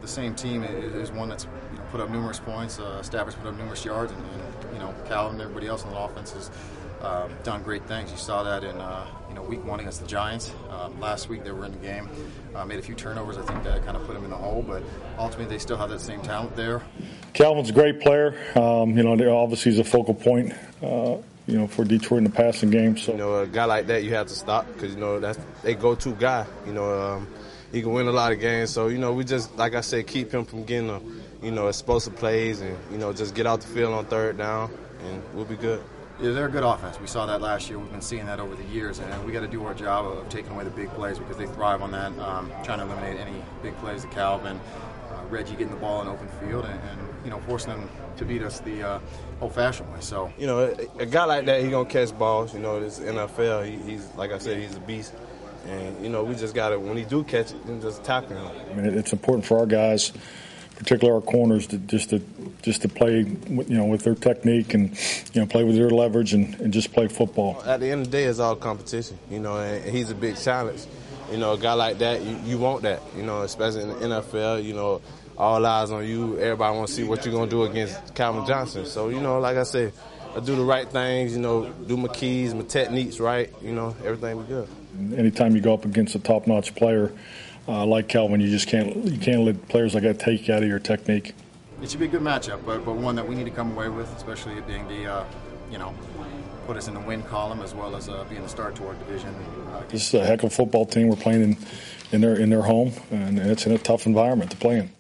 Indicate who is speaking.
Speaker 1: same team is one that's put up numerous points. Stafford's put up numerous yards, and Calvin and everybody else on the offense has done great things. You saw that in week 1 against the Giants. Last week they were in the game, made a few turnovers. I think that kind of put them in the hole, but ultimately they still have that same talent there.
Speaker 2: Calvin's a great player. Obviously he's a focal point. For Detroit in the passing game. So
Speaker 3: a guy like that you have to stop because that's their go-to guy. He can win a lot of games. So we just, like I said, keep him from getting explosive plays and just get out the field on third down and we'll be good.
Speaker 1: Yeah, they're a good offense. We saw that last year. We've been seeing that over the years, and we got to do our job of taking away the big plays because they thrive on that. Trying to eliminate any big plays to Calvin, Reggie getting the ball in open field, and forcing them to beat us the old-fashioned way. So
Speaker 3: a guy like that, he's gonna catch balls. This NFL, he's like I said, he's a beast, and we just gotta, when he do catch it, then just tackle him.
Speaker 2: I mean, it's important for our guys, particularly our corners, to just to play, with their technique and play with their leverage and just play football.
Speaker 3: At the end of the day, it's all competition. And he's a big challenge. A guy like that, you want that. Especially in the NFL. All eyes on you. Everybody wants to see what you're going to do against Calvin Johnson. So, like I said, I do the right things, do my keys, my techniques right, everything be good.
Speaker 2: Anytime you go up against a top-notch player like Calvin, you can't let players like that take you out of your technique.
Speaker 1: It should be a good matchup, but one that we need to come away with, especially it being the, put us in the win column as well as being the start to our division.
Speaker 2: This is a heck of a football team. We're playing in their home, and it's in a tough environment to play in.